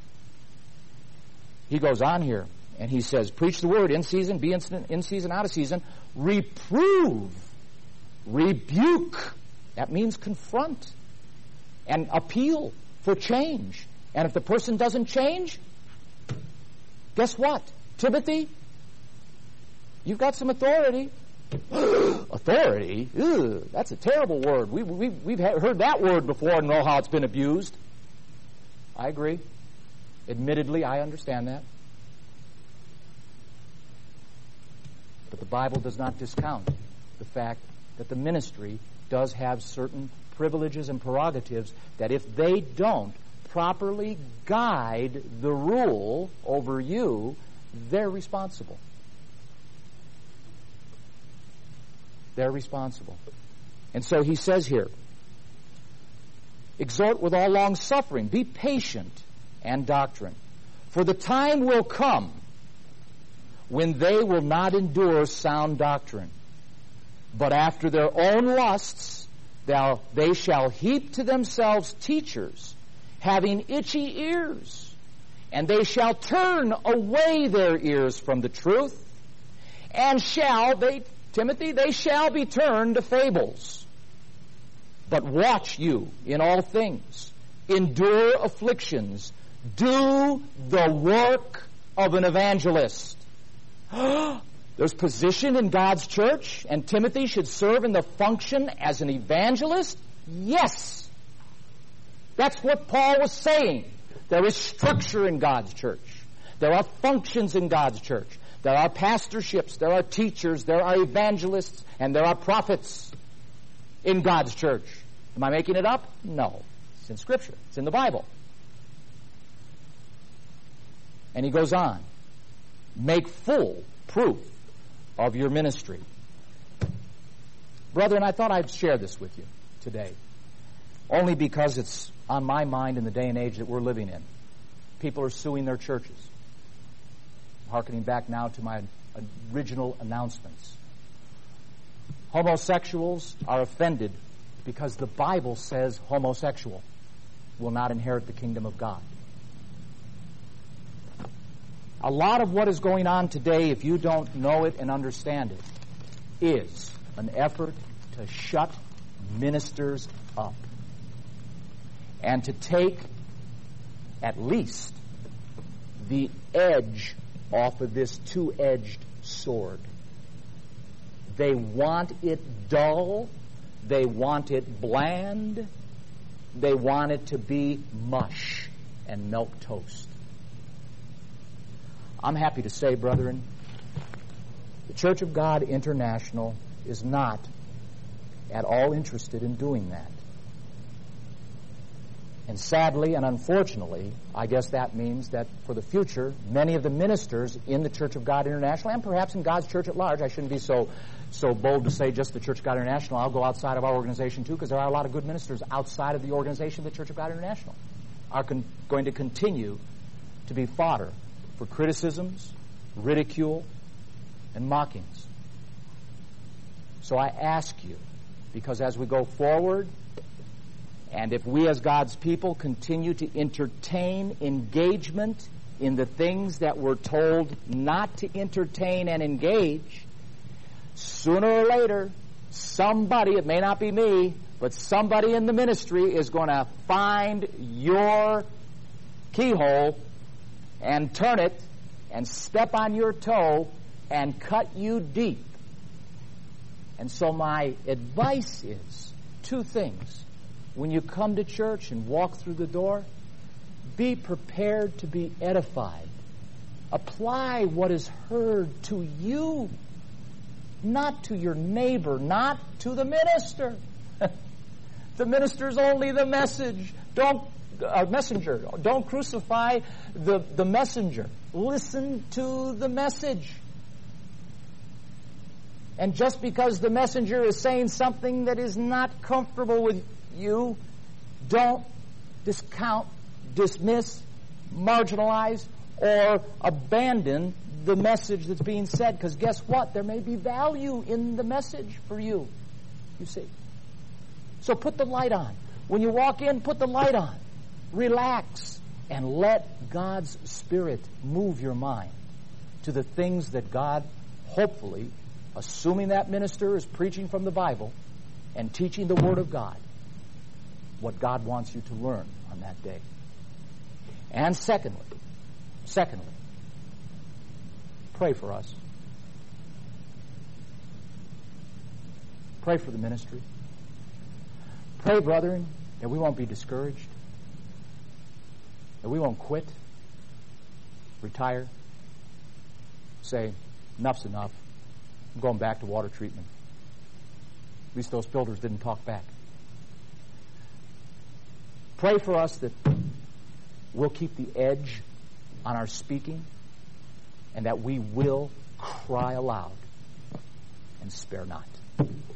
He goes on here and he says, preach the word in season, be instant, in season, out of season. Reprove, rebuke. That means confront and appeal for change. And if the person doesn't change, guess what? Timothy, you've got some authority. Authority? Ugh, that's a terrible word. We, we, we've heard that word before and know how it's been abused. I agree. Admittedly, I understand that. But the Bible does not discount the fact that the ministry does have certain privileges and prerogatives that if they don't properly guide the rule over you, they're responsible. They're responsible. And so he says here, exhort with all long suffering, be patient and doctrine. For the time will come when they will not endure sound doctrine, but after their own lusts thou, they shall heap to themselves teachers, having itchy ears, and they shall turn away their ears from the truth, and shall, they, Timothy, they shall be turned to fables. But watch you in all things, endure afflictions, do the work of an evangelist. There's position in God's church, and Timothy should serve in the function as an evangelist? Yes. That's what Paul was saying. There is structure in God's church. There are functions in God's church. There are pastorships, there are teachers, there are evangelists, and there are prophets in God's church. Am I making it up? No. It's in Scripture. It's in the Bible. And he goes on. Make full proof of your ministry. Brethren, I thought I'd share this with you today, only because it's on my mind in the day and age that we're living in. People are suing their churches. Harkening back now to my original announcements. Homosexuals are offended because the Bible says homosexual will not inherit the kingdom of God. A lot of what is going on today, if you don't know it and understand it, is an effort to shut ministers up and to take at least the edge off of this two-edged sword. They want it dull. They want it bland. They want it to be mush and milk toast. I'm happy to say, brethren, the Church of God International is not at all interested in doing that. And sadly and unfortunately, I guess that means that for the future, many of the ministers in the Church of God International, and perhaps in God's church at large, I shouldn't be so so bold to say just the Church of God International, I'll go outside of our organization too, because there are a lot of good ministers outside of the organization of the Church of God International, are con- going to continue to be fodder for criticisms, ridicule, and mockings. So I ask you, because as we go forward, and if we as God's people continue to entertain engagement in the things that we're told not to entertain and engage, sooner or later, somebody, it may not be me, but somebody in the ministry is going to find your keyhole and turn it and step on your toe and cut you deep. And so my advice is two things. When you come to church and walk through the door, be prepared to be edified. Apply what is heard to you, not to your neighbor, not to the minister. The minister's only the message. Don't uh, messenger. Don't crucify the, the messenger. Listen to the message. And just because the messenger is saying something that is not comfortable with you, don't discount, dismiss, marginalize, or abandon the message that's being said. Because guess what? There may be value in the message for you. You see. So put the light on. When you walk in, put the light on. Relax and let God's Spirit move your mind to the things that God, hopefully, assuming that minister is preaching from the Bible and teaching the Word of God, what God wants you to learn on that day. And secondly, secondly, pray for us. Pray for the ministry. Pray, brethren, that we won't be discouraged, that we won't quit, retire, say, enough's enough. I'm going back to water treatment. At least those filters didn't talk back. Pray for us that we'll keep the edge on our speaking and that we will cry aloud and spare not.